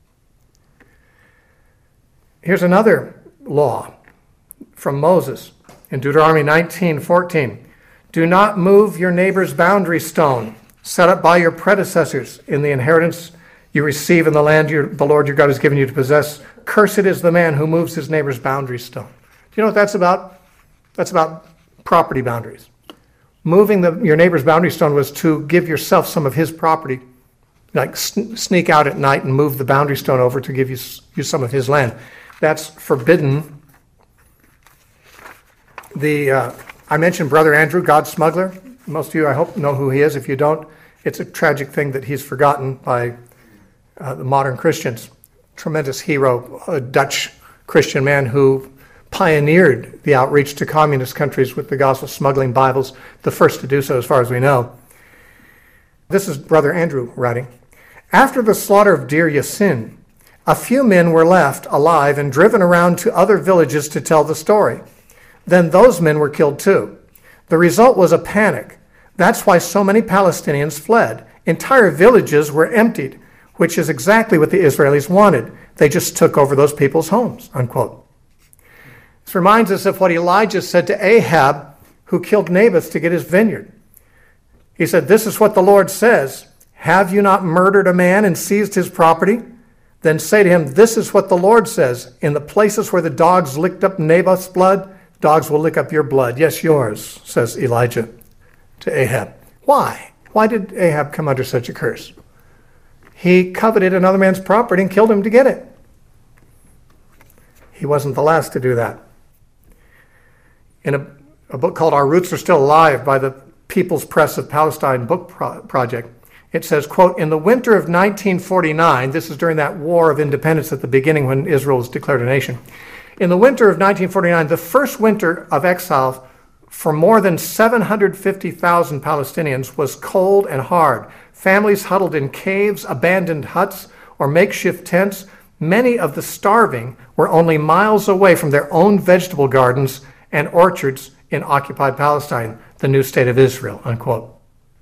Speaker 1: Here's another law from Moses in Deuteronomy nineteen fourteen. Do not move your neighbor's boundary stone set up by your predecessors in the inheritance you receive in the land your, the Lord your God has given you to possess. Cursed is the man who moves his neighbor's boundary stone. Do you know what that's about? That's about property boundaries. Moving the, your neighbor's boundary stone was to give yourself some of his property, like sn- sneak out at night and move the boundary stone over to give you, you some of his land. That's forbidden. The uh, I mentioned Brother Andrew, God smuggler. Most of you, I hope, know who he is. If you don't, it's a tragic thing that he's forgotten by uh, the modern Christians. Tremendous hero, a Dutch Christian man who pioneered the outreach to communist countries with the gospel, smuggling Bibles, the first to do so as far as we know. This is Brother Andrew writing. After the slaughter of Deir Yassin, a few men were left alive and driven around to other villages to tell the story. Then those men were killed too. The result was a panic. That's why so many Palestinians fled. Entire villages were emptied, which is exactly what the Israelis wanted. They just took over those people's homes, unquote. This reminds us of what Elijah said to Ahab, who killed Naboth to get his vineyard. He said, this is what the Lord says. Have you not murdered a man and seized his property? Then say to him, this is what the Lord says. In the places where the dogs licked up Naboth's blood, dogs will lick up your blood. Yes, yours, says Elijah to Ahab. Why? Why did Ahab come under such a curse? He coveted another man's property and killed him to get it. He wasn't the last to do that. In a, a book called Our Roots Are Still Alive by the People's Press of Palestine book pro- project, it says, quote, in the winter of nineteen forty-nine, this is during that War of Independence at the beginning when Israel was declared a nation. In the winter of nineteen forty-nine, the first winter of exile for more than seven hundred fifty thousand Palestinians was cold and hard. Families huddled in caves, abandoned huts, or makeshift tents. Many of the starving were only miles away from their own vegetable gardens and orchards in occupied Palestine, the new state of Israel, unquote.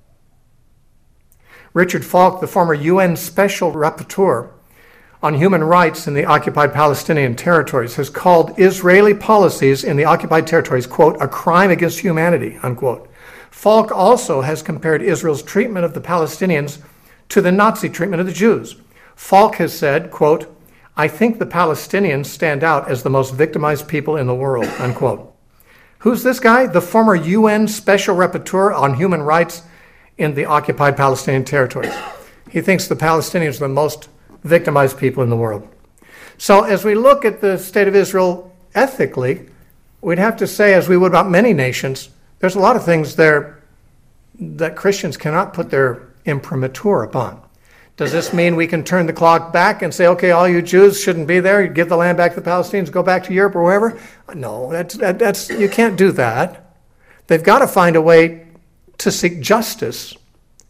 Speaker 1: Richard Falk, the former U N Special Rapporteur on Human Rights in the occupied Palestinian territories, has called Israeli policies in the occupied territories, quote, a crime against humanity, unquote. Falk also has compared Israel's treatment of the Palestinians to the Nazi treatment of the Jews. Falk has said, quote, I think the Palestinians stand out as the most victimized people in the world, unquote. Who's this guy? The former U N Special Rapporteur on Human Rights in the occupied Palestinian territories. He thinks the Palestinians are the most victimized people in the world. So as we look at the state of Israel ethically, we'd have to say, as we would about many nations, there's a lot of things there that Christians cannot put their imprimatur upon. Does this mean we can turn the clock back and say, okay, all you Jews shouldn't be there, give the land back to the Palestinians, go back to Europe or wherever? No, that's, that, that's you can't do that. They've got to find a way to seek justice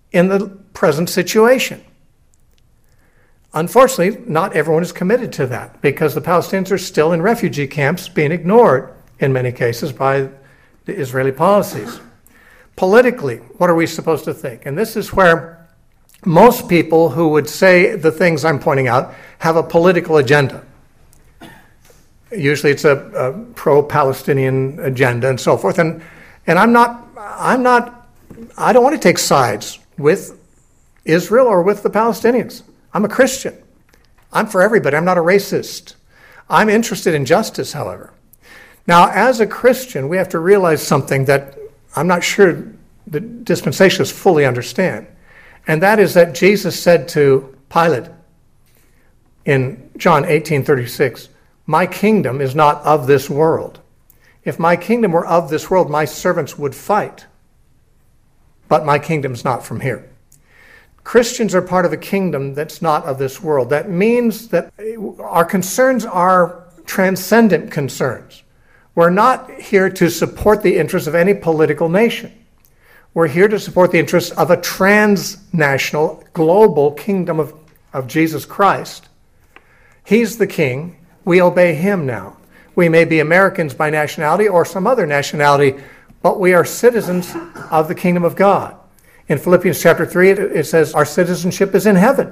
Speaker 1: in the present situation. Unfortunately, not everyone is committed to that because the Palestinians are still in refugee camps being ignored in many cases by the Israeli policies. Politically, what are we supposed to think? And this is where most people who would say the things I'm pointing out have a political agenda. Usually it's a, a pro-Palestinian agenda and so forth. And, and I'm not, I'm not, I don't want to take sides with Israel or with the Palestinians. I'm a Christian. I'm for everybody. I'm not a racist. I'm interested in justice, however. Now, as a Christian, we have to realize something that I'm not sure the dispensationalists fully understand. And that is that Jesus said to Pilate in John eighteen thirty-six, "My kingdom is not of this world. If my kingdom were of this world, my servants would fight. But my kingdom's not from here." Christians are part of a kingdom that's not of this world. That means that our concerns are transcendent concerns. We're not here to support the interests of any political nation. We're here to support the interests of a transnational, global kingdom of, of Jesus Christ. He's the king. We obey him now. We may be Americans by nationality or some other nationality, but we are citizens of the kingdom of God. In Philippians chapter three, it, it says our citizenship is in heaven.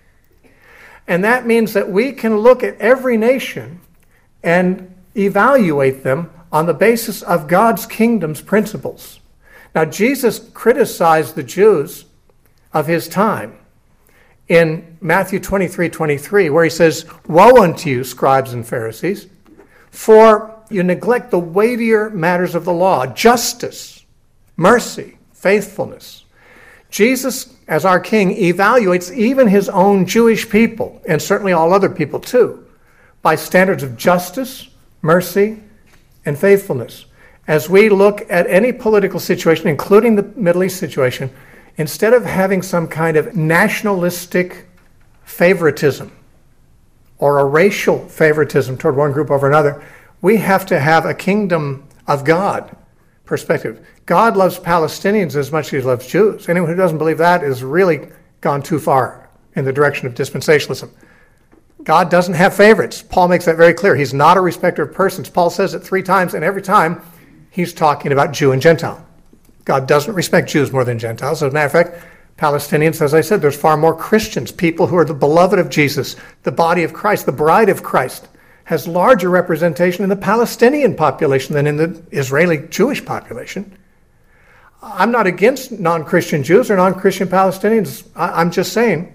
Speaker 1: And that means that we can look at every nation and evaluate them on the basis of God's kingdom's principles. Now, Jesus criticized the Jews of his time in Matthew twenty-three twenty-three, where he says, "Woe unto you, scribes and Pharisees, for you neglect the weightier matters of the law, justice, mercy, faithfulness." Jesus, as our king, evaluates even his own Jewish people, and certainly all other people too, by standards of justice, mercy, and faithfulness. As we look at any political situation, including the Middle East situation, instead of having some kind of nationalistic favoritism or a racial favoritism toward one group over another, we have to have a kingdom of God perspective. God loves Palestinians as much as he loves Jews. Anyone who doesn't believe that has really gone too far in the direction of dispensationalism. God doesn't have favorites. Paul makes that very clear. He's not a respecter of persons. Paul says it three times, and every time he's talking about Jew and Gentile. God doesn't respect Jews more than Gentiles. As a matter of fact, Palestinians, as I said, there's far more Christians, people who are the beloved of Jesus, the body of Christ, the bride of Christ, has larger representation in the Palestinian population than in the Israeli Jewish population. I'm not against non-Christian Jews or non-Christian Palestinians. I'm just saying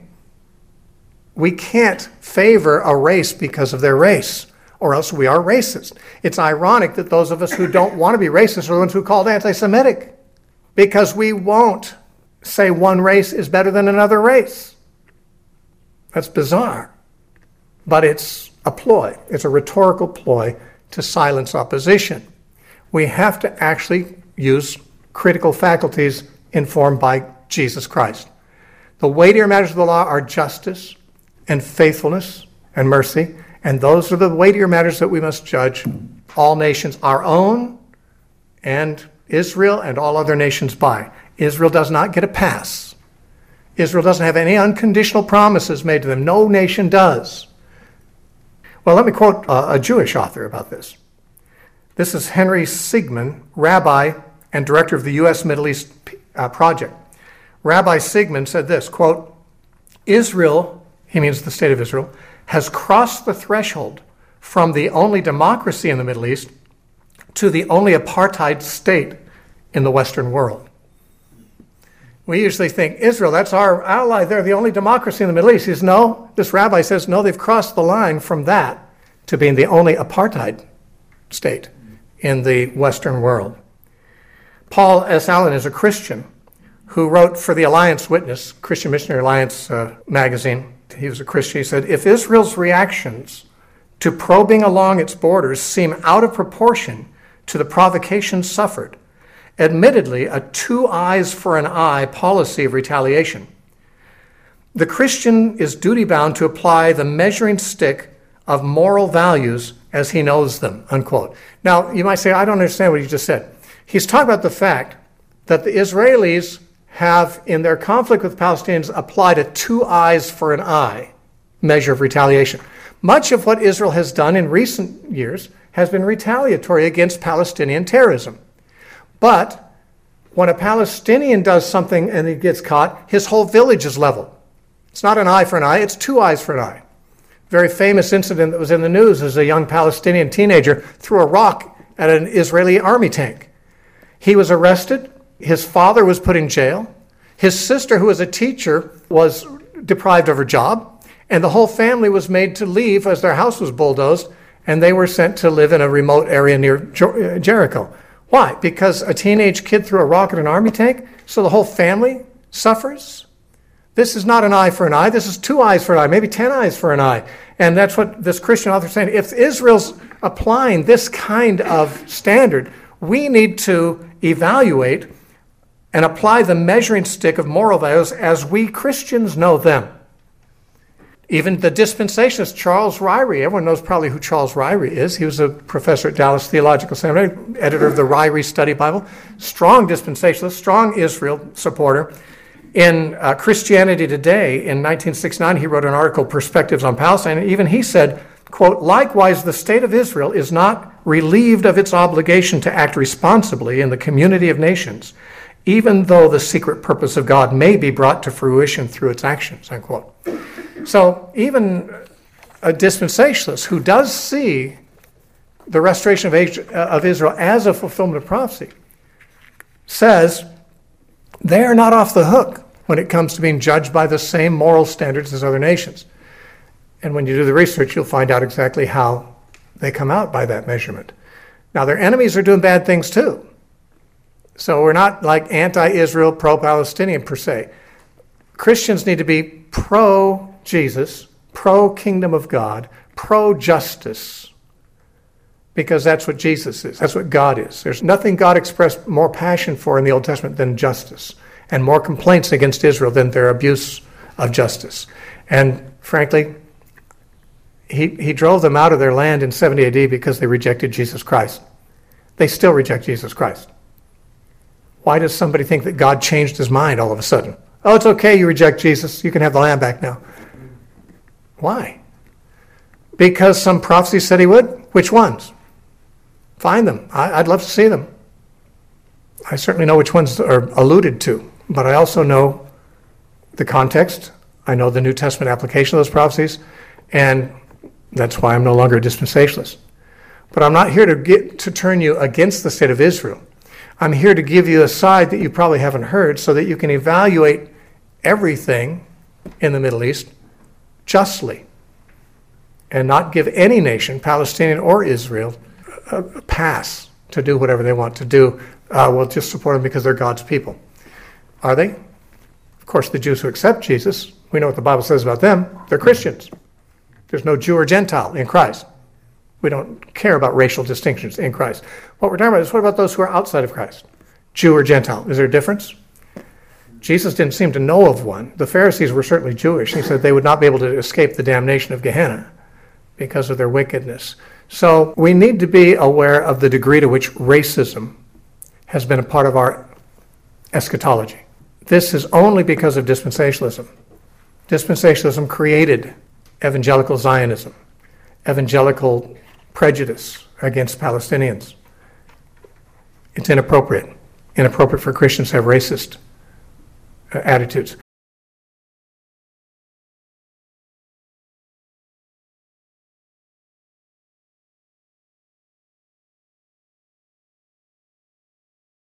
Speaker 1: we can't favor a race because of their race, or else we are racist. It's ironic that those of us who don't want to be racist are the ones who are called anti-Semitic, because we won't say one race is better than another race. That's bizarre. But it's a ploy. It's a rhetorical ploy to silence opposition. We have to actually use critical faculties informed by Jesus Christ. The weightier matters of the law are justice and faithfulness and mercy, and those are the weightier matters that we must judge all nations, our own and Israel and all other nations by. Israel does not get a pass. Israel doesn't have any unconditional promises made to them. No nation does. Well, let me quote uh, a Jewish author about this. This is Henry Sigman, rabbi and director of the U S Middle East uh, Project. Rabbi Sigman said this, quote, "Israel," he means the state of Israel, "has crossed the threshold from the only democracy in the Middle East to the only apartheid state in the Western world." We usually think, Israel, that's our ally. They're the only democracy in the Middle East. He says, no, this rabbi says, no, they've crossed the line from that to being the only apartheid state in the Western world. Paul S. Allen is a Christian who wrote for the Alliance Witness, Christian Missionary Alliance uh, magazine. He was a Christian. He said, "If Israel's reactions to probing along its borders seem out of proportion to the provocations suffered, admittedly a two eyes for an eye policy of retaliation, the Christian is duty-bound to apply the measuring stick of moral values as he knows them," unquote. Now, you might say, I don't understand what you just said. He's talking about the fact that the Israelis have, in their conflict with Palestinians, applied a two eyes for an eye measure of retaliation. Much of what Israel has done in recent years has been retaliatory against Palestinian terrorism. But when a Palestinian does something and he gets caught, his whole village is leveled. It's not an eye for an eye, it's two eyes for an eye. A very famous incident that was in the news is a young Palestinian teenager threw a rock at an Israeli army tank. He was arrested. His father was put in jail. His sister, who was a teacher, was deprived of her job. And the whole family was made to leave as their house was bulldozed, and they were sent to live in a remote area near Jer- Jericho. Why? Because a teenage kid threw a rock at an army tank, so the whole family suffers? This is not an eye for an eye. This is two eyes for an eye, maybe ten eyes for an eye. And that's what this Christian author is saying. If Israel's applying this kind of standard, we need to evaluate and apply the measuring stick of moral values as we Christians know them. Even the dispensationalist Charles Ryrie, everyone knows probably who Charles Ryrie is. He was a professor at Dallas Theological Seminary, editor of the Ryrie Study Bible, strong dispensationalist, strong Israel supporter. In uh, Christianity Today, in nineteen sixty-nine, he wrote an article, Perspectives on Palestine, and even he said, quote, likewise, the state of Israel is not relieved of its obligation to act responsibly in the community of nations, even though the secret purpose of God may be brought to fruition through its actions, unquote. So even a dispensationalist who does see the restoration of Israel as a fulfillment of prophecy says they are not off the hook when it comes to being judged by the same moral standards as other nations. And when you do the research, you'll find out exactly how they come out by that measurement. Now, their enemies are doing bad things too. So we're not like anti-Israel, pro-Palestinian per se. Christians need to be pro-Jesus, pro-kingdom of God, pro-justice, because that's what Jesus is. That's what God is. There's nothing God expressed more passion for in the Old Testament than justice, and more complaints against Israel than their abuse of justice. And frankly, he, he drove them out of their land in seventy A D because they rejected Jesus Christ. They still reject Jesus Christ. Why does somebody think that God changed his mind all of a sudden? Oh, it's okay, you reject Jesus. You can have the land back now. Why? Because some prophecy said he would? Which ones? Find them. I, I'd love to see them. I certainly know which ones are alluded to, but I also know the context. I know the New Testament application of those prophecies, and that's why I'm no longer a dispensationalist. But I'm not here to get to turn you against the state of Israel. I'm here to give you a side that you probably haven't heard so that you can evaluate everything in the Middle East justly and not give any nation, Palestinian or Israel, a pass to do whatever they want to do. Uh, we'll just support them because they're God's people. Are they? Of course, the Jews who accept Jesus, we know what the Bible says about them. They're Christians. There's no Jew or Gentile in Christ. We don't care about racial distinctions in Christ. What we're talking about is, what about those who are outside of Christ? Jew or Gentile? Is there a difference? Jesus didn't seem to know of one. The Pharisees were certainly Jewish. He said they would not be able to escape the damnation of Gehenna because of their wickedness. So we need to be aware of the degree to which racism has been a part of our eschatology. This is only because of dispensationalism. Dispensationalism created evangelical Zionism, evangelical prejudice against Palestinians. It's inappropriate. Inappropriate for Christians to have racist uh, attitudes.